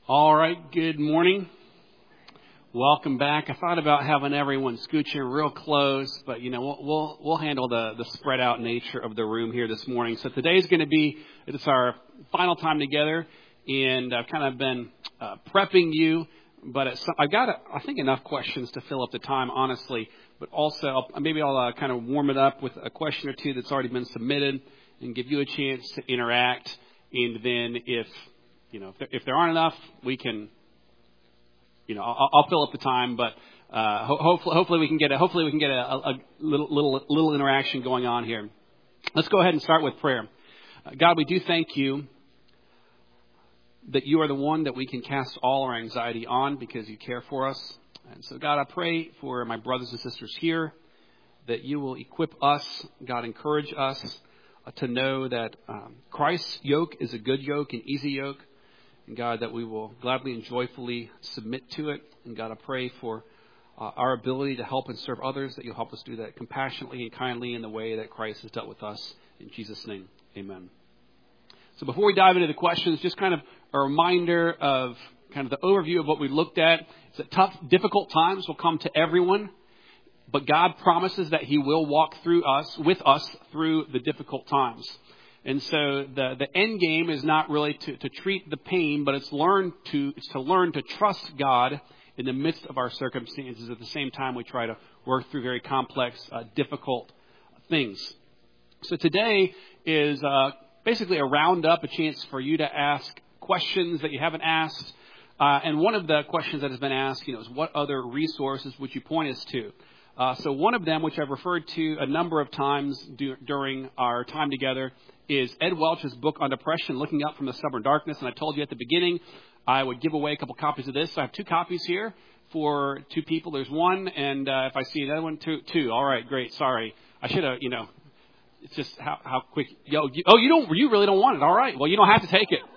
All right, good morning. Welcome back. I thought about having everyone scooching real close, but we'll handle the spread out nature of the room here this morning. So today's going to be, it's our final time together, and I've kind of been prepping you, but I've got, I think, enough questions to fill up the time, honestly. But also, I'll kind of warm it up with a question or two that's already been submitted and give you a chance to interact. And then if there aren't enough, we can, I'll fill up the time, but hopefully we can get a little interaction going on here. Let's go ahead and start with prayer. God, we do thank you that you are the one that we can cast all our anxiety on because you care for us. And so, God, I pray for my brothers and sisters here that you will equip us, God, encourage us to know that Christ's yoke is a good yoke, an easy yoke. And God, that we will gladly and joyfully submit to it. And God, I pray for our ability to help and serve others, that you'll help us do that compassionately and kindly in the way that Christ has dealt with us. In Jesus' name, amen. So before we dive into the questions, just kind of a reminder of kind of the overview of what we looked at. It's that tough, difficult times will come to everyone. But God promises that he will walk with us through the difficult times. And so the end game is not really to treat the pain, but it's to learn to trust God in the midst of our circumstances. At the same time, we try to work through very complex, difficult things. So today is basically a roundup, a chance for you to ask questions that you haven't asked. And one of the questions that has been asked, is what other resources would you point us to? So one of them, which I've referred to a number of times during our time together, is Ed Welch's book on depression, Looking Up from the Stubborn Darkness. And I told you at the beginning I would give away a couple copies of this. So I have 2 copies here for 2 people. There's one, and if I see another one, two. All right, great. Sorry. I should have, it's just how quick. You really don't want it. All right. Well, you don't have to take it.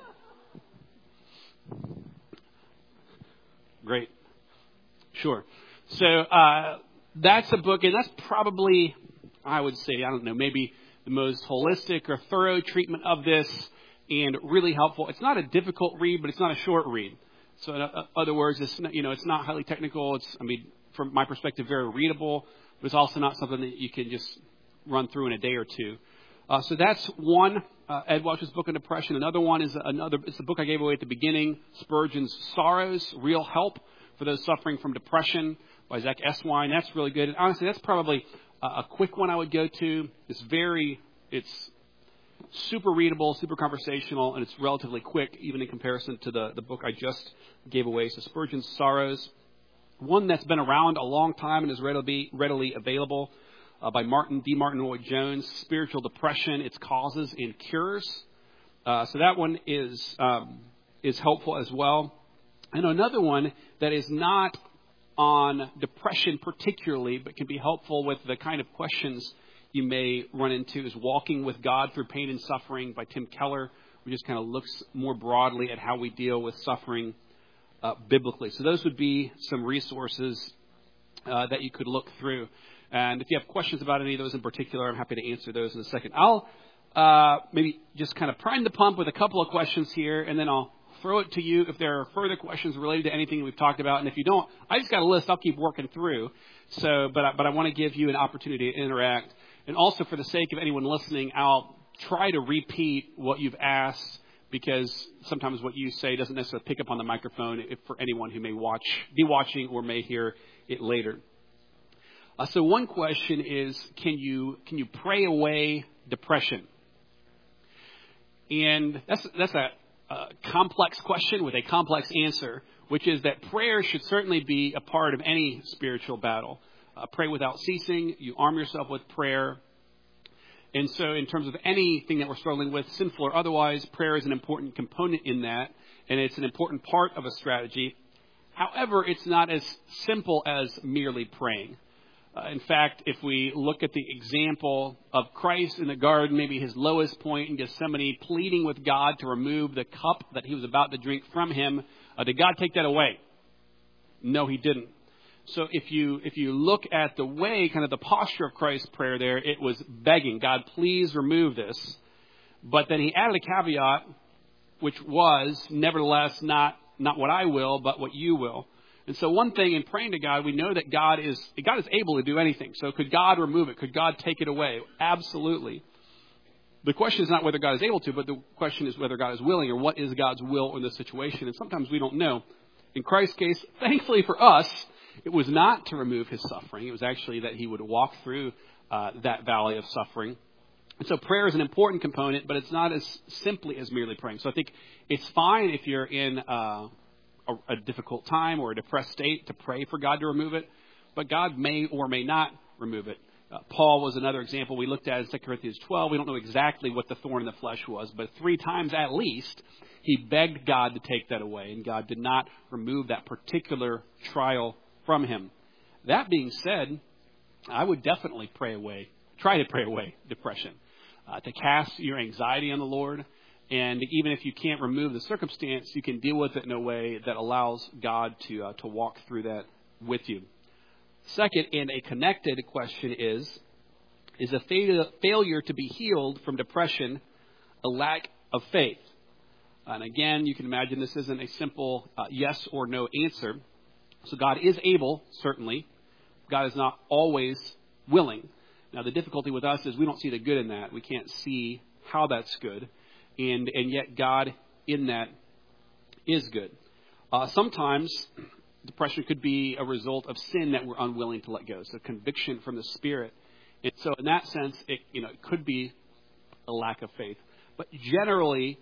Great. Sure. So that's a book, and that's probably, I would say, maybe the most holistic or thorough treatment of this, and really helpful. It's not a difficult read, but it's not a short read. So in other words, it's not highly technical. It's, from my perspective, very readable, but it's also not something that you can just run through in a day or two. So that's one, Ed Welch's book on depression. Another one is it's a book I gave away at the beginning, Spurgeon's Sorrows, Real Help for Those Suffering from Depression by Zach Eswine. That's really good. And honestly, that's probably a quick one I would go to. It's super readable, super conversational, and it's relatively quick, even in comparison to the book I just gave away. So Spurgeon's Sorrows. One that's been around a long time and is readily available by Martin Lloyd-Jones, Spiritual Depression, Its Causes and Cures. So that one is helpful as well. And another one that is not on depression particularly, but can be helpful with the kind of questions you may run into, is Walking with God Through Pain and Suffering by Tim Keller, which just kind of looks more broadly at how we deal with suffering biblically. So those would be some resources that you could look through. And if you have questions about any of those in particular, I'm happy to answer those in a second. I'll maybe just kind of prime the pump with a couple of questions here, and then I'll throw it to you if there are further questions related to anything we've talked about. And if you don't, I just got a list I'll keep working through. So, but I want to give you an opportunity to interact. And also, for the sake of anyone listening, I'll try to repeat what you've asked, because sometimes what you say doesn't necessarily pick up on the microphone for anyone who may be watching or may hear it later. So one question is, can you pray away depression? And that's a complex question with a complex answer, which is that prayer should certainly be a part of any spiritual battle. Pray without ceasing. You arm yourself with prayer. And so in terms of anything that we're struggling with, sinful or otherwise, prayer is an important component in that, and it's an important part of a strategy. However, it's not as simple as merely praying. In fact, if we look at the example of Christ in the garden, maybe his lowest point in Gethsemane, pleading with God to remove the cup that he was about to drink from him, did God take that away? No, he didn't. So if you look at the way, kind of the posture of Christ's prayer there, it was begging, God, please remove this. But then he added a caveat, which was nevertheless not not what I will, but what you will. And so one thing in praying to God, we know that God is able to do anything. So could God remove it? Could God take it away? Absolutely. The question is not whether God is able to, but the question is whether God is willing, or what is God's will in this situation. And sometimes we don't know. In Christ's case, thankfully for us, it was not to remove his suffering. It was actually that he would walk through that valley of suffering. And so prayer is an important component, but it's not as simply as merely praying. So I think it's fine if you're in a difficult time or a depressed state to pray for God to remove it, but God may or may not remove it. Paul was another example we looked at in 2 Corinthians 12. We don't know exactly what the thorn in the flesh was, but 3 times at least he begged God to take that away, and God did not remove that particular trial from him. That being said, I would definitely try to pray away depression, to cast your anxiety on the Lord. And even if you can't remove the circumstance, you can deal with it in a way that allows God to walk through that with you. Second, and a connected question is a failure to be healed from depression a lack of faith? And again, you can imagine this isn't a simple yes or no answer. So God is able, certainly. God is not always willing. Now, the difficulty with us is we don't see the good in that. We can't see how that's good. And yet God in that is good. Sometimes depression could be a result of sin that we're unwilling to let go. So conviction from the Spirit. And so in that sense, it could be a lack of faith. But generally,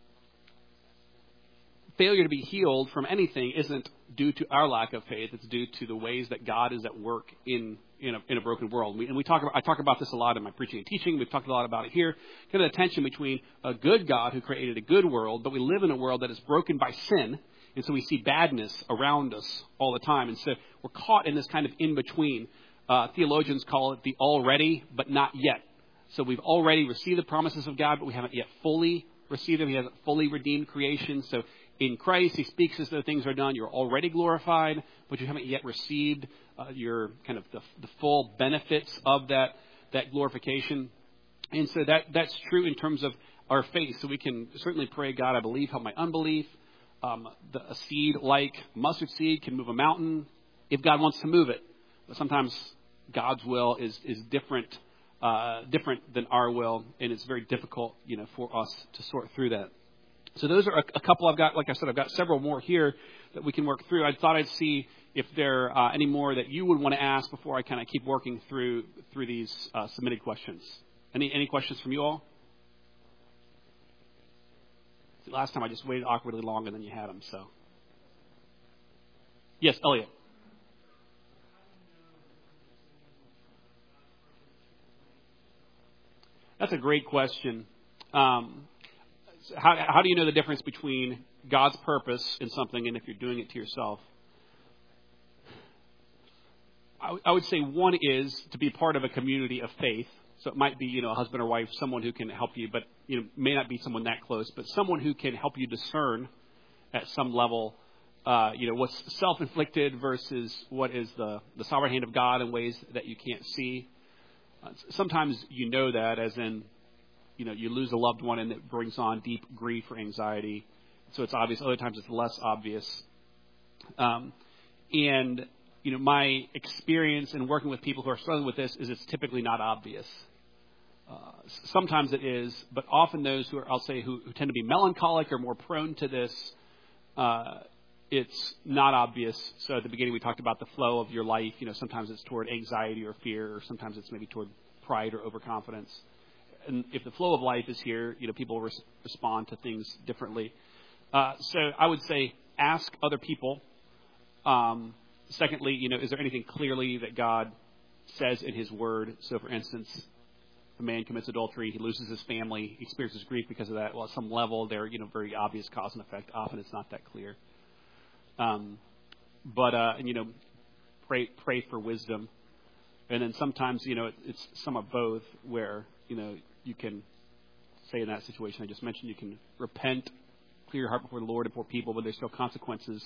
failure to be healed from anything isn't due to our lack of faith. It's due to the ways that God is at work in a broken world. I talk about this a lot in my preaching and teaching. We've talked a lot about it here. Kind of the tension between a good God who created a good world, but we live in a world that is broken by sin. And so we see badness around us all the time. And so we're caught in this kind of in-between. Theologians call it the already, but not yet. So we've already received the promises of God, but we haven't yet fully received them. He hasn't fully redeemed creation. So in Christ, he speaks as though things are done. You're already glorified, but you haven't yet received your kind of the full benefits of that glorification. And so that's true in terms of our faith. So we can certainly pray, God, I believe, help my unbelief. A seed like mustard seed can move a mountain if God wants to move it. But sometimes God's will is different than our will, and it's very difficult, for us to sort through that. So those are a couple I've got. Like I said, I've got several more here that we can work through. I thought I'd see if there are any more that you would want to ask before I kind of keep working through these submitted questions. Any questions from you all? Last time I just waited awkwardly longer than you had them, so. Yes, Elliot. That's a great question. How do you know the difference between God's purpose in something and if you're doing it to yourself? I would say one is to be part of a community of faith. So it might be, a husband or wife, someone who can help you, but may not be someone that close, but someone who can help you discern at some level, what's self-inflicted versus what is the sovereign hand of God in ways that you can't see. Sometimes that, as in, you lose a loved one and it brings on deep grief or anxiety. So it's obvious. Other times it's less obvious. My experience in working with people who are struggling with this is it's typically not obvious. Sometimes it is, but often those who tend to be melancholic or more prone to this, it's not obvious. So at the beginning we talked about the flow of your life. Sometimes it's toward anxiety or fear, or sometimes it's maybe toward pride or overconfidence. And if the flow of life is here, people respond to things differently. So I would say ask other people. Secondly, is there anything clearly that God says in his word? So, for instance, if a man commits adultery, he loses his family, he experiences grief because of that. Well, at some level, there, very obvious cause and effect. Often it's not that clear. Pray for wisdom. And then sometimes, it's some of both where, you can say in that situation I just mentioned, you can repent, clear your heart before the Lord and before people, but there's still consequences.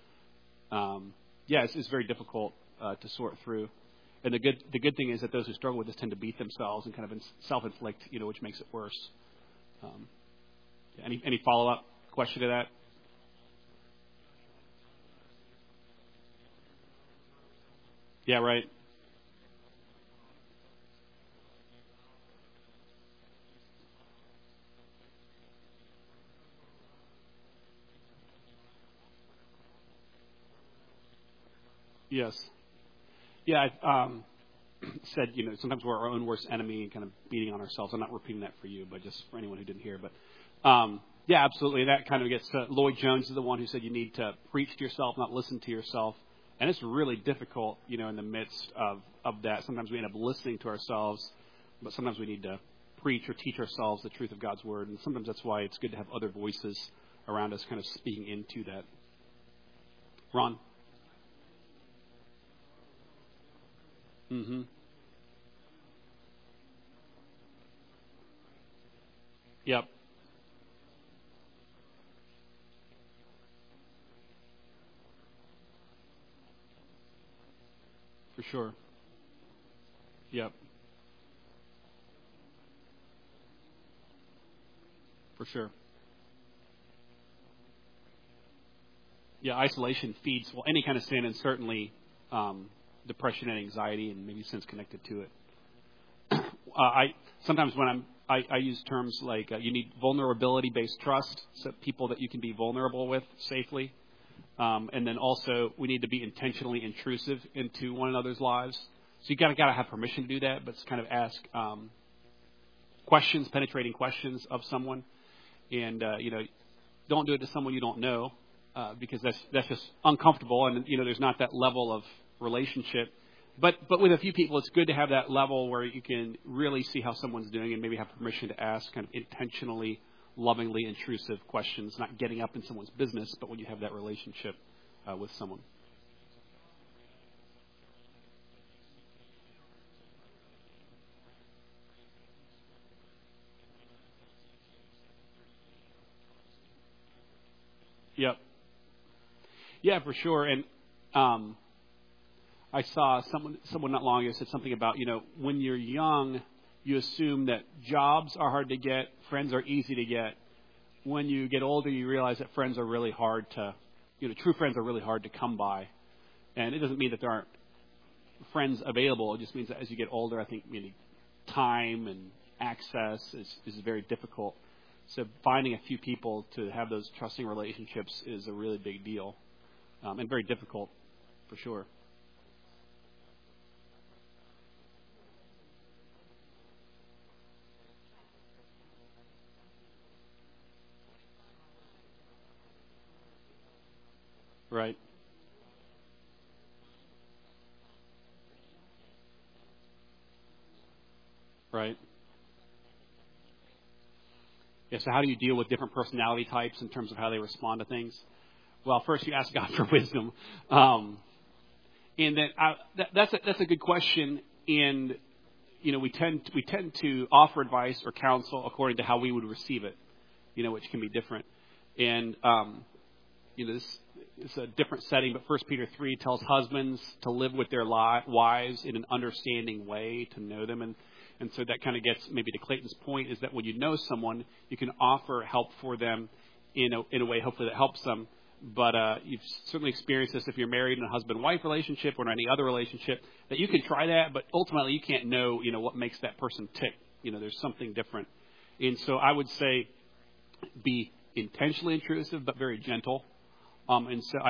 It's very difficult to sort through. And the good thing is that those who struggle with this tend to beat themselves and kind of self-inflict, which makes it worse. Any follow-up question to that? Yeah, right. Yes. Yeah, I said, sometimes we're our own worst enemy and kind of beating on ourselves. I'm not repeating that for you, but just for anyone who didn't hear. But yeah, absolutely. That kind of gets to Lloyd Jones is the one who said you need to preach to yourself, not listen to yourself. And it's really difficult, in the midst of that. Sometimes we end up listening to ourselves, but sometimes we need to preach or teach ourselves the truth of God's word. And sometimes that's why it's good to have other voices around us kind of speaking into that. Ron? Mm-hmm. Yep. For sure. Yep. For sure. Yeah, isolation feeds, well, any kind of sin, and certainly depression and anxiety, and maybe sins connected to it. I sometimes when I use terms like you need vulnerability-based trust, so people that you can be vulnerable with safely, and then also we need to be intentionally intrusive into one another's lives. So you gotta have permission to do that, but kind of ask questions, penetrating questions of someone, and don't do it to someone you don't know. Because that's just uncomfortable, and there's not that level of relationship. But with a few people, it's good to have that level where you can really see how someone's doing and maybe have permission to ask kind of intentionally, lovingly intrusive questions, not getting up in someone's business, but when you have that relationship with someone. Yep. Yeah, for sure. And I saw someone not long ago said something about, when you're young, you assume that jobs are hard to get, friends are easy to get. When you get older, you realize that friends are really hard to, true friends are really hard to come by. And it doesn't mean that there aren't friends available. It just means that as you get older, I think time and access is very difficult. So finding a few people to have those trusting relationships is a really big deal, and very difficult for sure. Right. Right. Yeah, so how do you deal with different personality types in terms of how they respond to things? Well, first you ask God for wisdom. And then that's a good question. And, we tend to offer advice or counsel according to how we would receive it, which can be different. And, this is a different setting, but 1 Peter 3 tells husbands to live with their wives in an understanding way, to know them. And so that kind of gets maybe to Clayton's point, is that when you know someone, you can offer help for them in a way, hopefully, that helps them. But you've certainly experienced this if you're married in a husband-wife relationship or in any other relationship, that you can try that, but ultimately you can't know, what makes that person tick. There's something different. And so I would say be intentionally intrusive, but very gentle. And so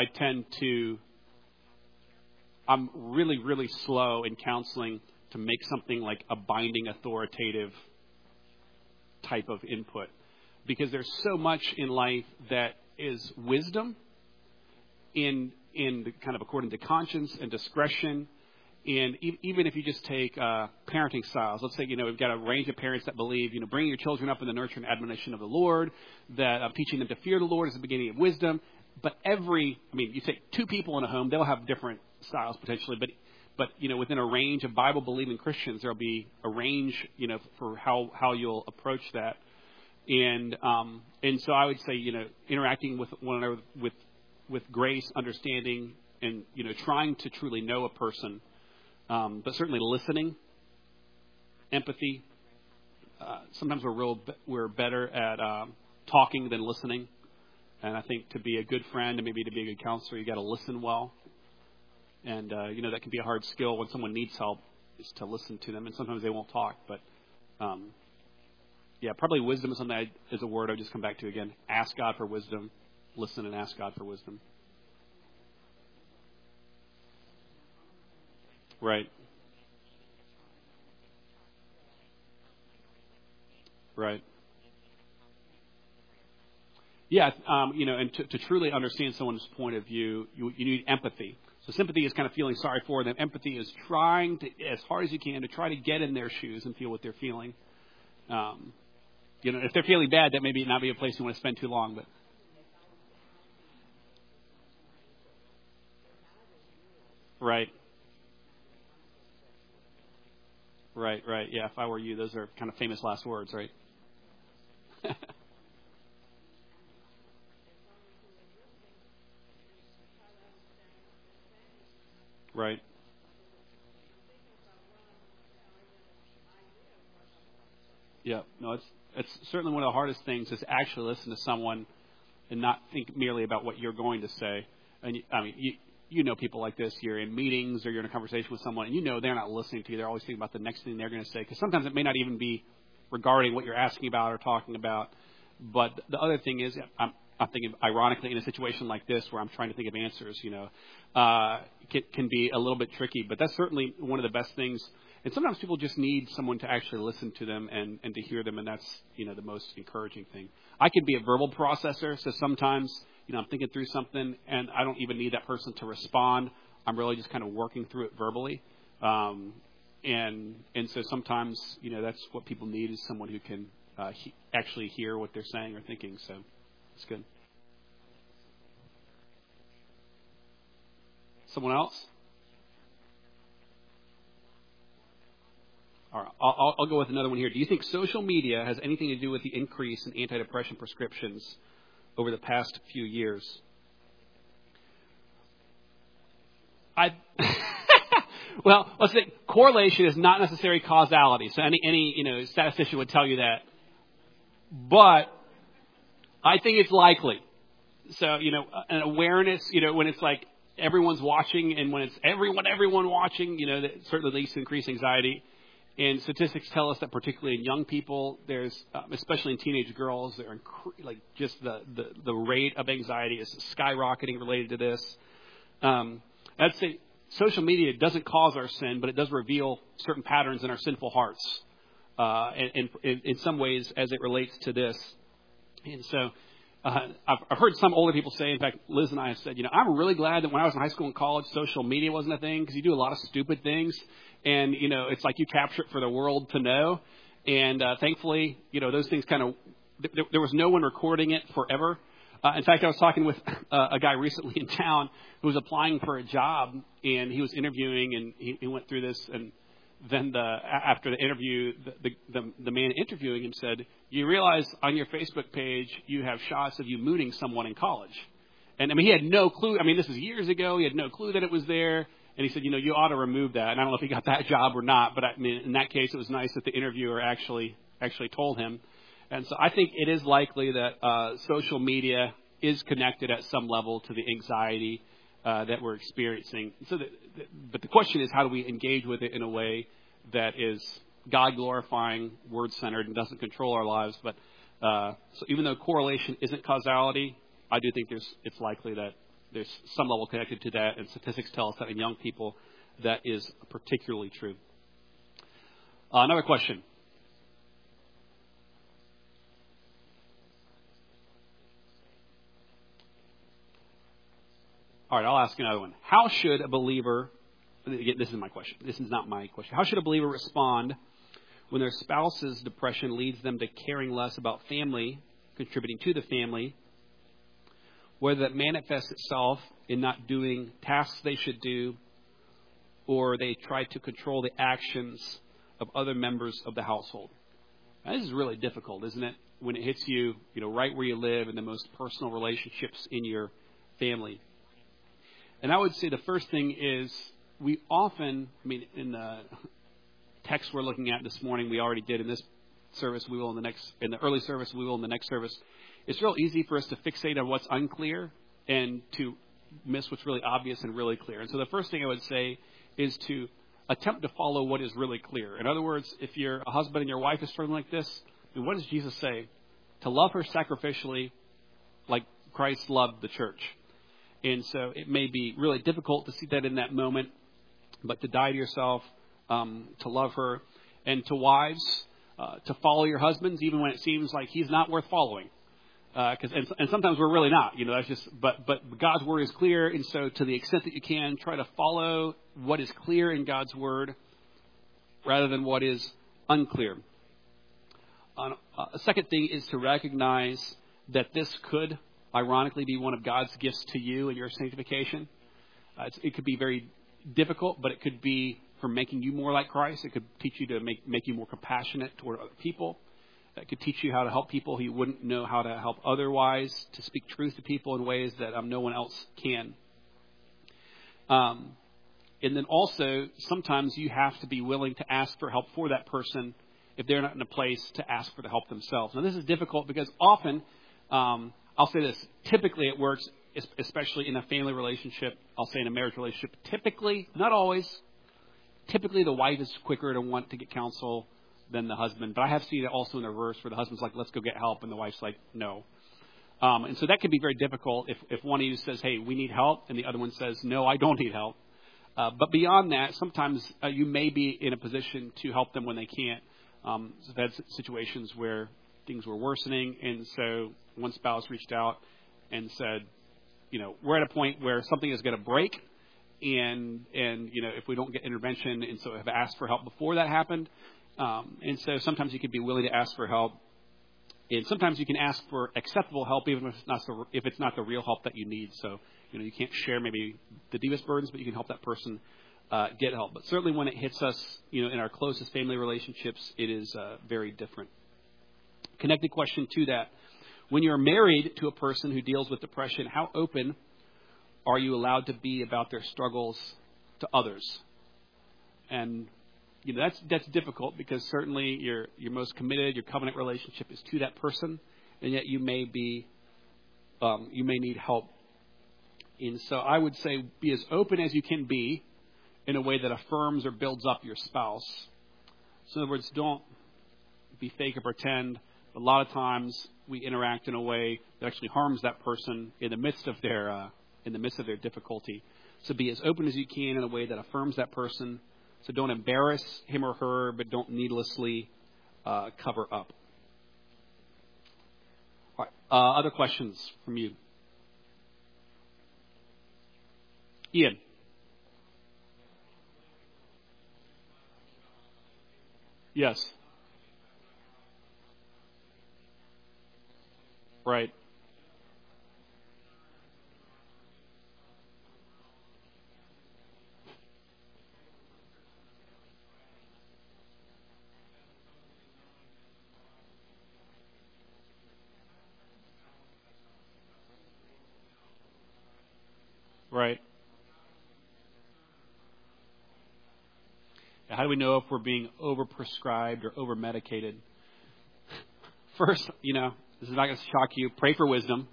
I'm really, really slow in counseling to make something like a binding, authoritative type of input. Because there's so much in life that is wisdom in kind of according to conscience and discretion. And even if you just take parenting styles, let's say, we've got a range of parents that believe, bringing your children up in the nurture and admonition of the Lord, that teaching them to fear the Lord is the beginning of wisdom. But you take two people in a home, they'll have different styles potentially, but within a range of Bible-believing Christians, there'll be a range, for how you'll approach that. And so I would say, interacting with one another with grace, understanding, and, trying to truly know a person, but certainly listening, empathy. Sometimes we're better at talking than listening. And I think to be a good friend and maybe to be a good counselor, you got to listen well. And, that can be a hard skill when someone needs help, is to listen to them. And sometimes they won't talk. But, probably wisdom is something is a word I just come back to again. Ask God for wisdom. Listen and ask God for wisdom. Right. Right. Yeah, and to truly understand someone's point of view, you need empathy. So sympathy is kind of feeling sorry for them. Empathy is trying to, as hard as you can, to try to get in their shoes and feel what they're feeling. If they're feeling bad, that may not be a place you want to spend too long. But right. Yeah, if I were you, those are kind of famous last words, right? Right. Yeah. No, it's certainly one of the hardest things is actually listen to someone and not think merely about what you're going to say. And you know people like this. You're in meetings or you're in a conversation with someone, and they're not listening to you. They're always thinking about the next thing they're going to say, because sometimes it may not even be regarding what you're asking about or talking about. But the other thing is, I'm thinking, ironically, in a situation like this where I'm trying to think of answers, can be a little bit tricky. But that's certainly one of the best things. And sometimes people just need someone to actually listen to them and to hear them, and that's, the most encouraging thing. I can be a verbal processor, so sometimes, I'm thinking through something, and I don't even need that person to respond. I'm really just kind of working through it verbally. And so sometimes, that's what people need is someone who can actually hear what they're saying or thinking. So it's good. Someone else? All right, I'll go with another one here. Do you think social media has anything to do with the increase in antidepressant prescriptions over the past few years? Well, let's say correlation is not necessarily causality. So any statistician would tell you that. But I think it's likely. So, an awareness, when it's like everyone's watching, and when it's everyone watching, that certainly leads to increased anxiety. And statistics tell us that particularly in young people, there's, especially in teenage girls, they're just the rate of anxiety is skyrocketing related to this. I'd say social media doesn't cause our sin, but it does reveal certain patterns in our sinful hearts, and in some ways as it relates to this. And so I've heard some older people say, in fact, Liz and I have said, I'm really glad that when I was in high school and college, social media wasn't a thing, because you do a lot of stupid things. And, it's like you capture it for the world to know. And thankfully, those things kind of, there was no one recording it forever. In fact, I was talking with a guy recently in town who was applying for a job, and he was interviewing, and he went through this. And then after the interview, the man interviewing him said, you realize on your Facebook page you have shots of you mooning someone in college. And, he had no clue. This was years ago. He had no clue that it was there. And he said, you ought to remove that. And I don't know if he got that job or not, but in that case, it was nice that the interviewer actually told him. And so I think it is likely that social media is connected at some level to the anxiety that we're experiencing. So, but the question is, how do we engage with it in a way that is God-glorifying, word-centered, and doesn't control our lives? But so even though correlation isn't causality, I do think it's likely that there's some level connected to that, and statistics tell us that in young people that is particularly true. Another question. All right, I'll ask another one. How should a believer, again, this is my question. This is not my question. How should a believer respond when their spouse's depression leads them to caring less about family, contributing to the family, whether that manifests itself in not doing tasks they should do, or they try to control the actions of other members of the household? Now, this is really difficult, isn't it? When it hits you, right where you live, in the most personal relationships in your family. And I would say the first thing is we often, in the text we're looking at this morning, we already did in this service, we will in the early service, we will in the next service. It's real easy for us to fixate on what's unclear and to miss what's really obvious and really clear. And so the first thing I would say is to attempt to follow what is really clear. In other words, if you're a husband and your wife is struggling like this, then what does Jesus say? To love her sacrificially like Christ loved the church. And so it may be really difficult to see that in that moment, but to die to yourself, to love her, and to wives, to follow your husbands even when it seems like he's not worth following. And sometimes we're really not, that's just, but God's word is clear. And so to the extent that you can, try to follow what is clear in God's word rather than what is unclear. A second thing is to recognize that this could ironically be one of God's gifts to you in your sanctification. It could be very difficult, but it could be for making you more like Christ. It could teach you to make you more compassionate toward other people. It could teach you how to help people who you wouldn't know how to help otherwise, to speak truth to people in ways that no one else can. And then also, sometimes you have to be willing to ask for help for that person if they're not in a place to ask for the help themselves. Now, this is difficult because often, I'll say this, typically it works, especially in a family relationship, I'll say in a marriage relationship, typically, not always, typically the wife is quicker to want to get counsel than the husband. But I have seen it also in the reverse where the husband's like, let's go get help, and the wife's like, no. And so that can be very difficult if one of you says, hey, we need help, and the other one says, no, I don't need help. But beyond that, sometimes you may be in a position to help them when they can't. So I've had situations where things were worsening, and so one spouse reached out and said, we're at a point where something is going to break, and if we don't get intervention, and so have asked for help before that happened. And so sometimes you can be willing to ask for help, and sometimes you can ask for acceptable help even if it's not the real help that you need. So you can't share maybe the deepest burdens, but you can help that person get help. But certainly when it hits us, in our closest family relationships, it is very different. Connected question to that: when you're married to a person who deals with depression, how open are you allowed to be about their struggles to others? And that's difficult because certainly your most committed, your covenant relationship is to that person, and yet you may need help. And so I would say be as open as you can be in a way that affirms or builds up your spouse. So in other words, don't be fake or pretend. A lot of times we interact in a way that actually harms that person in the midst of their difficulty. So be as open as you can in a way that affirms that person. So don't embarrass him or her, but don't needlessly cover up. All right. Other questions from you? Ian. Yes. Right. Right. How do we know if we're being overprescribed or overmedicated? First, this is not going to shock you. Pray for wisdom.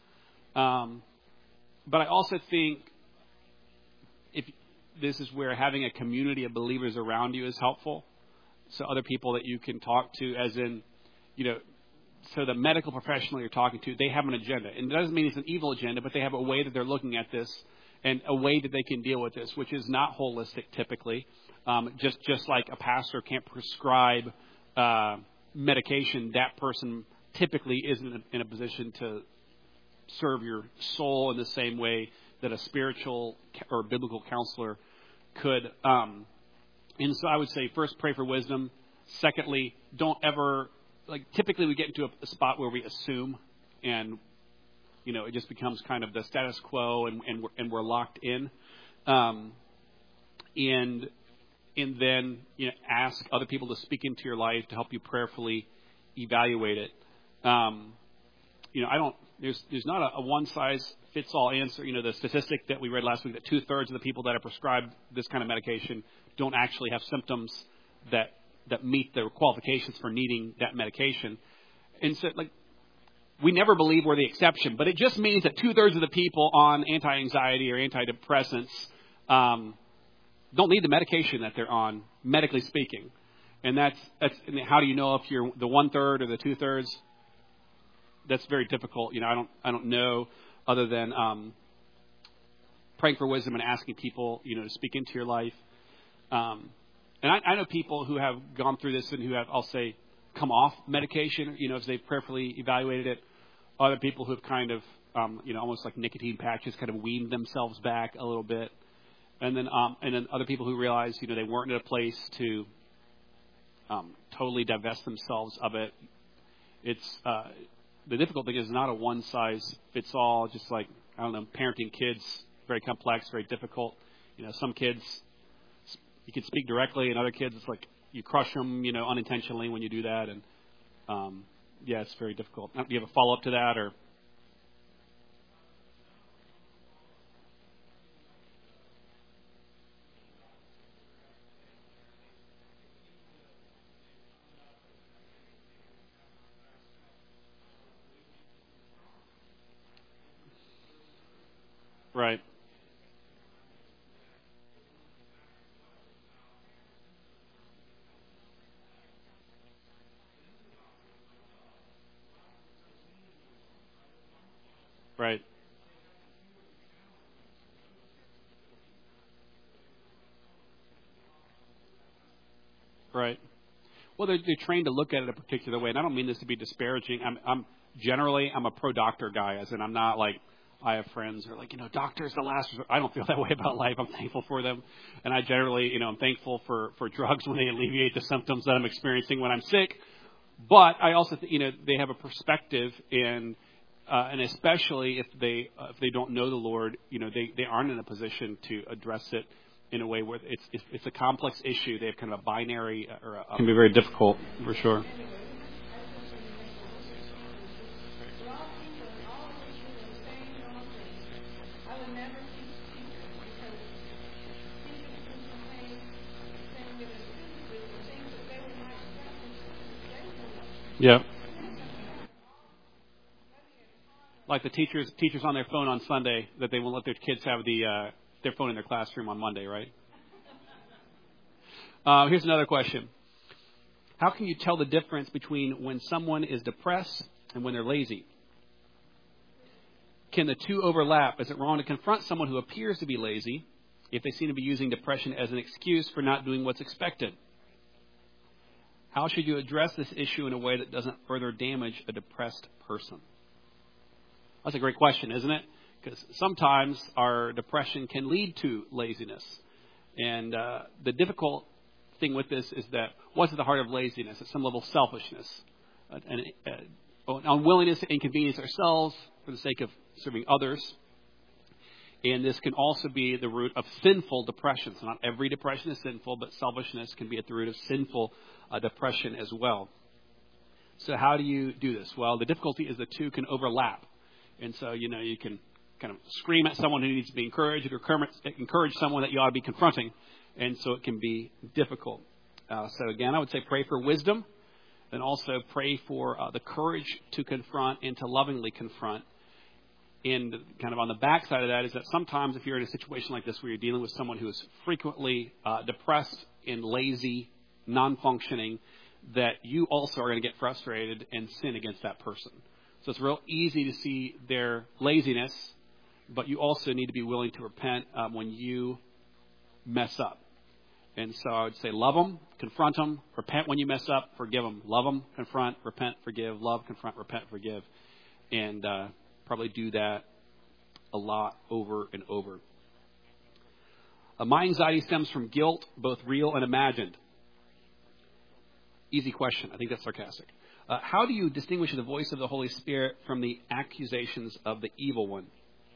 But I also think if this is where having a community of believers around you is helpful. So other people that you can talk to, as in, so the medical professional you're talking to, they have an agenda. And it doesn't mean it's an evil agenda, but they have a way that they're looking at this and a way that they can deal with this, which is not holistic typically. Just like a pastor can't prescribe medication, that person typically isn't in a position to serve your soul in the same way that a spiritual or biblical counselor could. And so I would say, first, pray for wisdom. Secondly, don't ever, typically we get into a spot where we assume, and, it just becomes kind of the status quo, and we're locked in. And then, ask other people to speak into your life to help you prayerfully evaluate it. There's not a one-size-fits-all answer. The statistic that we read last week that 2/3 of the people that are prescribed this kind of medication don't actually have symptoms that meet the qualifications for needing that medication. And so, we never believe we're the exception, but it just means that 2/3 of the people on anti-anxiety or antidepressants don't need the medication that they're on, medically speaking. And that's and how do you know if you're the 1/3 or the 2/3? That's very difficult. I don't know, other than praying for wisdom and asking people, to speak into your life. And I know people who have gone through this and who have, I'll say, come off medication, as they've prayerfully evaluated it. Other people who have kind of, almost like nicotine patches, kind of weaned themselves back a little bit. And then other people who realize, they weren't in a place to totally divest themselves of it. It's the difficult thing is not a one size fits all. Just like, I don't know, parenting kids, very complex, very difficult. Some kids you can speak directly, and other kids it's like you crush them, unintentionally when you do that. And it's very difficult. Do you have a follow up to that, or? Right. Right. Right. Well, they're trained to look at it a particular way, and I don't mean this to be disparaging. I'm a pro-doctor guy, as in I'm not like, I have friends who are like, doctors the last resort. I don't feel that way about life. I'm thankful for them, and I generally, I'm thankful for drugs when they alleviate the symptoms that I'm experiencing when I'm sick. But I also, they have a perspective, and especially if they don't know the Lord, they aren't in a position to address it in a way where it's a complex issue. They have kind of a binary, can be very difficult for sure. Yeah. Like the teachers on their phone on Sunday, that they won't let their kids have their phone in their classroom on Monday, right? Here's another question. How can you tell the difference between when someone is depressed and when they're lazy? Can the two overlap? Is it wrong to confront someone who appears to be lazy if they seem to be using depression as an excuse for not doing what's expected? How should you address this issue in a way that doesn't further damage a depressed person? That's a great question, isn't it? Because sometimes our depression can lead to laziness. And the difficult thing with this is that what's at the heart of laziness? It's some level of selfishness, an unwillingness to inconvenience ourselves for the sake of serving others. And this can also be the root of sinful depression. So not every depression is sinful, but selfishness can be at the root of sinful depression as well. So how do you do this? Well, the difficulty is the two can overlap. And so, you can kind of scream at someone who needs to be encouraged or encourage someone that you ought to be confronting. And so it can be difficult. So again, I would say pray for wisdom, and also pray for the courage to confront and to lovingly confront. And kind of on the backside of that is that sometimes if you're in a situation like this where you're dealing with someone who is frequently depressed and lazy, non-functioning, that you also are going to get frustrated and sin against that person. So it's real easy to see their laziness, but you also need to be willing to repent when you mess up. And so I would say love them, confront them, repent when you mess up, forgive them. Love them, confront, repent, forgive. Love, confront, repent, forgive. And probably do that a lot over and over. My anxiety stems from guilt, both real and imagined. Easy question. I think that's sarcastic. How do you distinguish the voice of the Holy Spirit from the accusations of the evil one?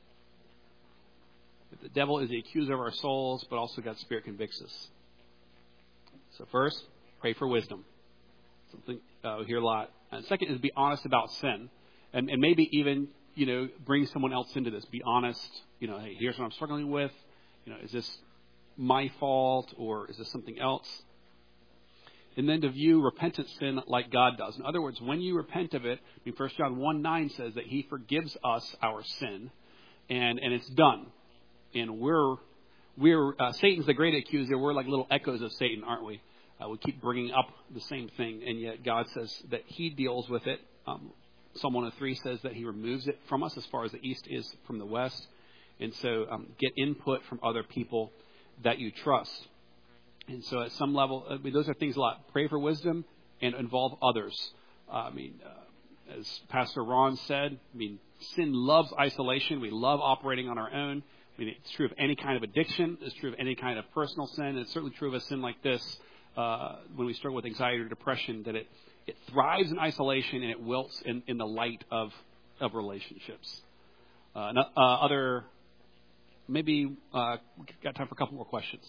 The devil is the accuser of our souls, but also God's Spirit convicts us. So first, pray for wisdom. Something we hear a lot. And second is be honest about sin. And maybe even, bring someone else into this. Be honest. Hey, here's what I'm struggling with. Is this my fault or is this something else? and then to view repentant sin like God does. In other words, when you repent of it, 1 John 1:9 says that he forgives us our sin, and it's done. And we're Satan's the great accuser. We're like little echoes of Satan, aren't we? We keep bringing up the same thing, and yet God says that he deals with it. Psalm 103 says that he removes it from us as far as the east is from the west. And so get input from other people that you trust. And so at some level, those are things a lot. Pray for wisdom and involve others. As Pastor Ron said, sin loves isolation. We love operating on our own. It's true of any kind of addiction. It's true of any kind of personal sin. It's certainly true of a sin like this when we struggle with anxiety or depression, that it thrives in isolation and it wilts in the light of relationships. Maybe got time for a couple more questions.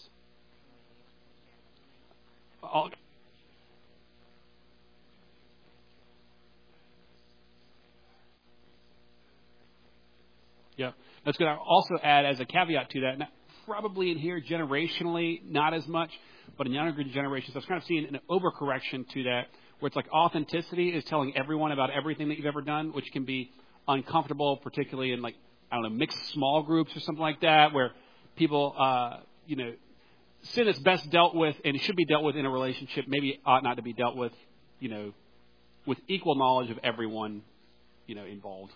Yeah, that's good. I'll also add as a caveat to that, probably in here generationally, not as much, but in younger generations, I've kind of seen an overcorrection to that, where it's like authenticity is telling everyone about everything that you've ever done, which can be uncomfortable, particularly in mixed small groups or something like that, where people, sin is best dealt with and should be dealt with in a relationship, maybe ought not to be dealt with, with equal knowledge of everyone, involved.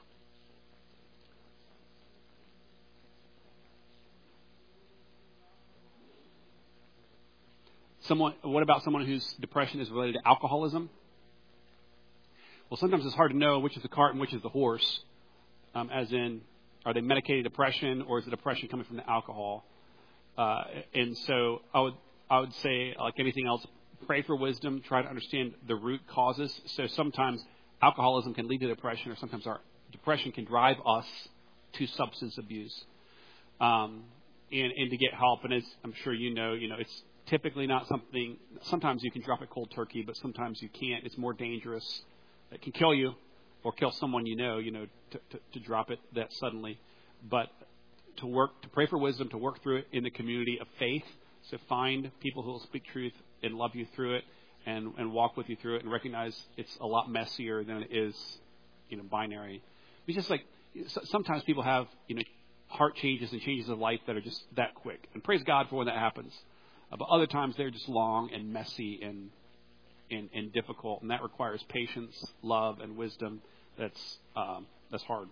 What about someone whose depression is related to alcoholism? Well, sometimes it's hard to know which is the cart and which is the horse, as in, are they medicated depression or is the depression coming from the alcohol? And so I would say, like anything else, pray for wisdom, try to understand the root causes. So sometimes alcoholism can lead to depression, or sometimes our depression can drive us to substance abuse. And to get help, and as I'm sure it's typically not something, sometimes you can drop it cold turkey, but sometimes you can't. It's more dangerous. It can kill you or kill someone to drop it that suddenly. But to pray for wisdom, to work through it in the community of faith, so find people who will speak truth and love you through it and walk with you through it and recognize it's a lot messier than it is, binary. It's just like sometimes people have, heart changes and changes of life that are just that quick. And praise God for when that happens. But other times they're just long and messy and difficult, and that requires patience, love, and wisdom. That's hard.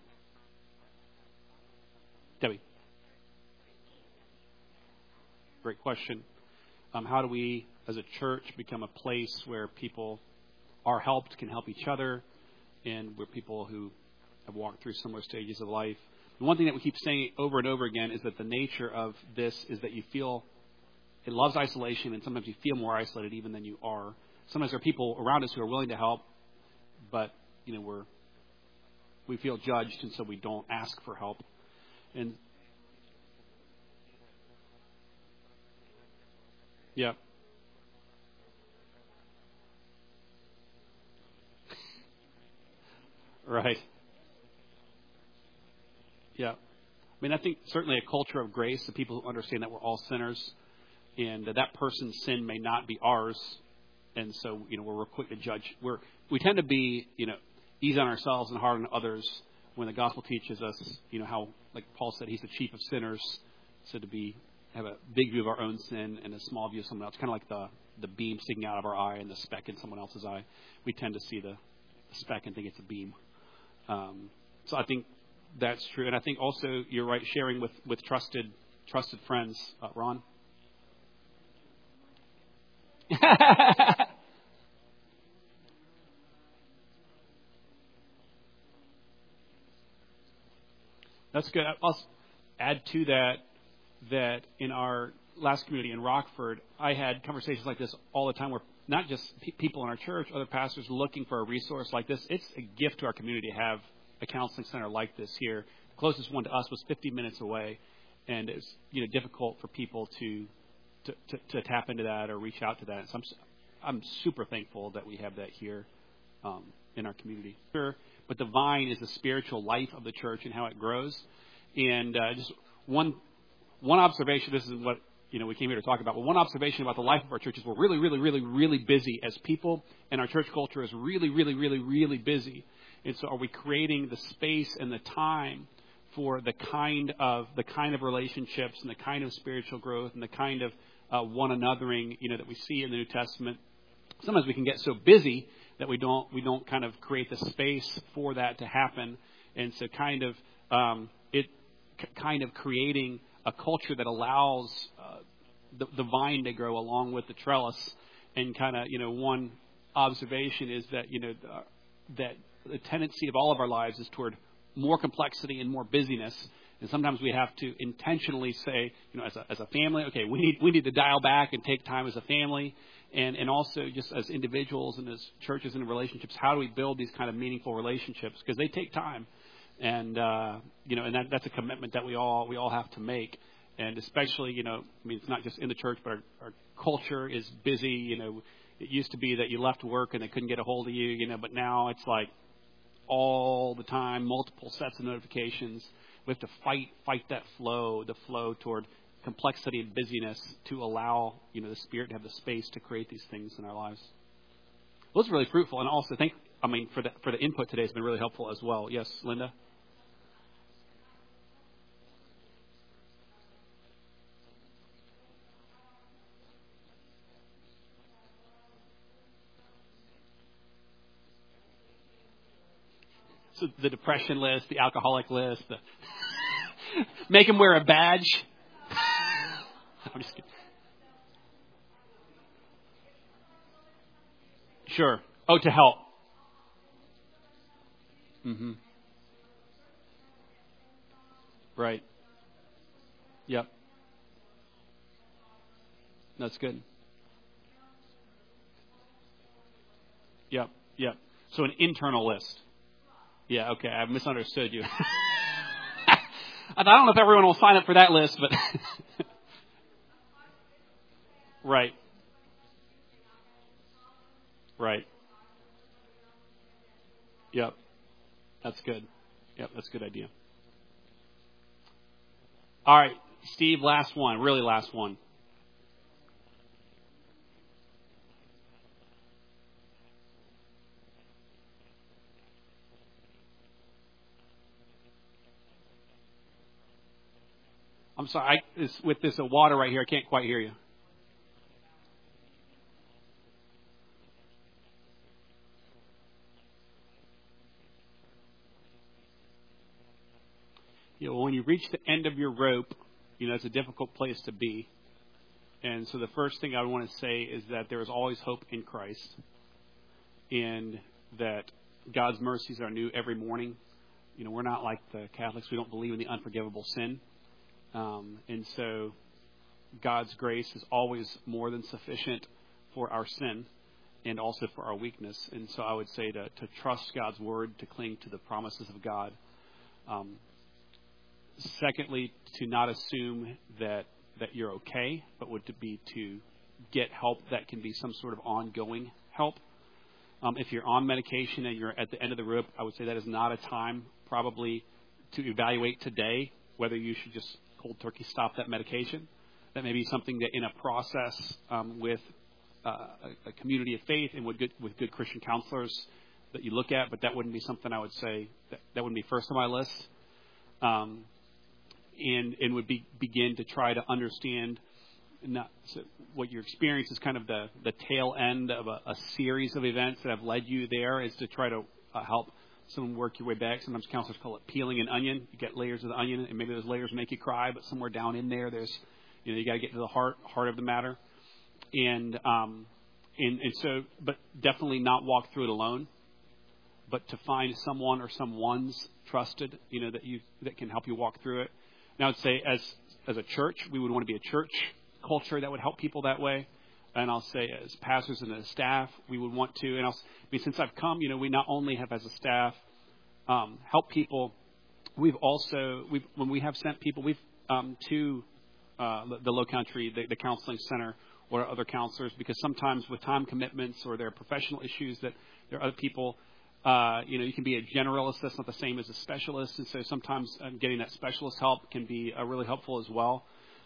Debbie, great question. How do we, as a church, become a place where people are helped, can help each other, and where people who have walked through similar stages of life? And one thing that we keep saying over and over again is that the nature of this is that you feel. It loves isolation, and sometimes you feel more isolated even than you are. Sometimes there are people around us who are willing to help, but we feel judged, and so we don't ask for help. And yeah, right. Yeah, I think certainly a culture of grace, the people who understand that we're all sinners. And that person's sin may not be ours, and so we're quick to judge. We tend to be easy on ourselves and hard on others when the gospel teaches us how, like Paul said, he's the chief of sinners. So to have a big view of our own sin and a small view of someone else, kind of like the beam sticking out of our eye and the speck in someone else's eye. We tend to see the speck and think it's a beam. So I think that's true, and I think also you're right, sharing with trusted friends, Ron. That's good. I'll add to that in our last community in Rockford, I had conversations like this all the time where not just people in our church, other pastors looking for a resource like this. It's a gift to our community to have a counseling center like this here. The closest one to us was 50 minutes away, and it's difficult for people to tap into that or reach out to that. So I'm super thankful that we have that here in our community. Sure, but the vine is the spiritual life of the church and how it grows. And just one observation. This is what we came here to talk about. But one observation about the life of our church is we're really, really, really, really busy as people, and our church culture is really, really, really, really busy. And so, are we creating the space and the time for the kind of relationships and the kind of spiritual growth and the kind of one anothering, that we see in the New Testament? Sometimes we can get so busy that we don't kind of create the space for that to happen, and so kind of creating a culture that allows the vine to grow along with the trellis. And kind of one observation is that that the tendency of all of our lives is toward more complexity and more busyness. And sometimes we have to intentionally say, as a family, okay, we need to dial back and take time as a family, and also just as individuals and as churches and relationships. How do we build these kind of meaningful relationships? Because they take time, and that's a commitment that we all have to make. And especially, it's not just in the church, but our culture is busy. It used to be that you left work and they couldn't get a hold of you, but now it's like all the time, multiple sets of notifications. We have to fight the flow toward complexity and busyness to allow, the Spirit to have the space to create these things in our lives. Well, it's really fruitful, and also for the input today has been really helpful as well. Yes, Linda? So the depression list, the alcoholic list, make them wear a badge. I'm just kidding. Sure. Oh, to help. Mm-hmm. Right. Yep. That's good. Yep. So an internal list. Yeah, okay. I misunderstood you. I don't know if everyone will sign up for that list, but Right. Yep. That's good. Yep, that's a good idea. All right, Steve, last one. Really last one. I'm sorry. With this water right here, I can't quite hear you. When you reach the end of your rope, it's a difficult place to be. And so the first thing I want to say is that there is always hope in Christ, and that God's mercies are new every morning. We're not like the Catholics. We don't believe in the unforgivable sin. And so God's grace is always more than sufficient for our sin and also for our weakness. And so I would say to trust God's word, to cling to the promises of God. Secondly, to not assume that you're okay, but would be to get help that can be some sort of ongoing help. If you're on medication and you're at the end of the rope, I would say that is not a time probably to evaluate today whether you should just cold turkey stop that medication. That may be something that in a process with a community of faith and with good Christian counselors that you look at, but that wouldn't be something I would say that wouldn't be first on my list. And would begin to try to understand what your experience is, kind of the tail end of a series of events that have led you there, is to try to help someone work your way back. Sometimes counselors call it peeling an onion. You get layers of the onion, and maybe those layers make you cry, but somewhere down in there, there's you got to get to the heart of the matter, and so, but definitely not walk through it alone, but to find someone or someone's trusted, that can help you walk through it. Now, I'd say as a church, we would want to be a church culture that would help people that way. And I'll say as pastors and as staff, we would want to. And since I've come, we not only have as a staff help people, we've also, when we have sent people, we've to the Low Country, the counseling center, or other counselors, because sometimes with time commitments or there are professional issues that there are other people. You can be a generalist. That's not the same as a specialist. And so sometimes getting that specialist help can be really helpful as well.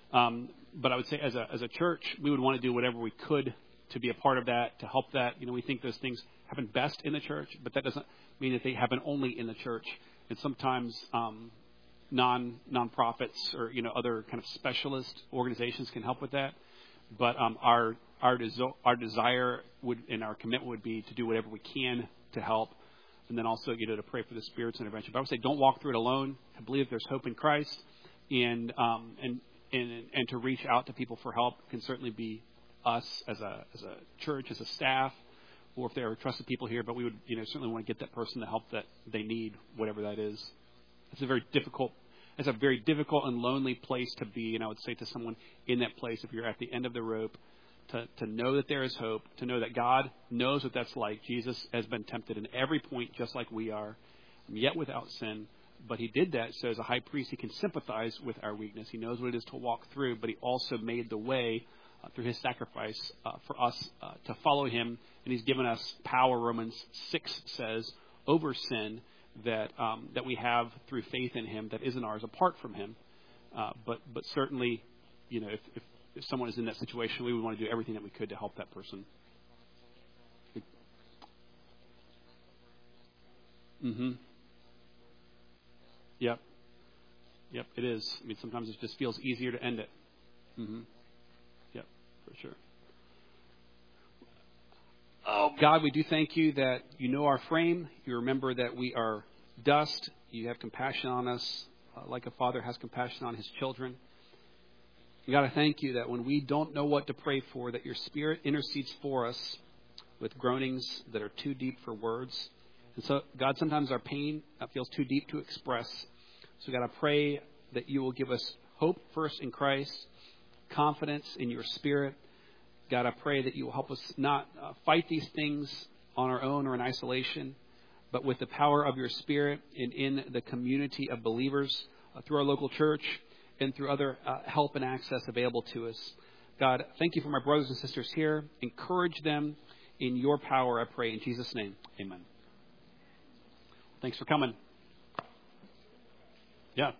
But I would say as a church, we would want to do whatever we could to be a part of that, to help that. We think those things happen best in the church, but that doesn't mean that they happen only in the church. And sometimes nonprofits or other kind of specialist organizations can help with that. But our desire would and our commitment would be to do whatever we can to help, and then also to pray for the Spirit's intervention. But I would say don't walk through it alone. I believe there's hope in Christ, and to reach out to people for help can certainly be us as a church, as a staff, or if there are trusted people here. But we would certainly want to get that person the help that they need, whatever that is. It's a very difficult and lonely place to be. And I would say to someone in that place, if you're at the end of the rope, to know that there is hope, to know that God knows what that's like. Jesus has been tempted in every point just like we are, yet without sin. But he did that so as a high priest, he can sympathize with our weakness. He knows what it is to walk through, but he also made the way through his sacrifice for us to follow him. And he's given us power, Romans 6 says, over sin that we have through faith in him that isn't ours apart from him. But certainly, if someone is in that situation, we would want to do everything that we could to help that person. Mm-hmm. Yep, it is. I mean, sometimes it just feels easier to end it. Mm-hmm. Yep, for sure. Oh, God, we do thank you that you know our frame. You remember that we are dust. You have compassion on us like a father has compassion on his children. God, I thank you that when we don't know what to pray for, that your Spirit intercedes for us with groanings that are too deep for words. And so, God, sometimes our pain feels too deep to express. So, God, I pray that you will give us hope first in Christ, confidence in your Spirit. God, I pray that you will help us not fight these things on our own or in isolation, but with the power of your Spirit and in the community of believers through our local church and through other help and access available to us. God, thank you for my brothers and sisters here. Encourage them in your power, I pray, in Jesus' name. Amen. Thanks for coming.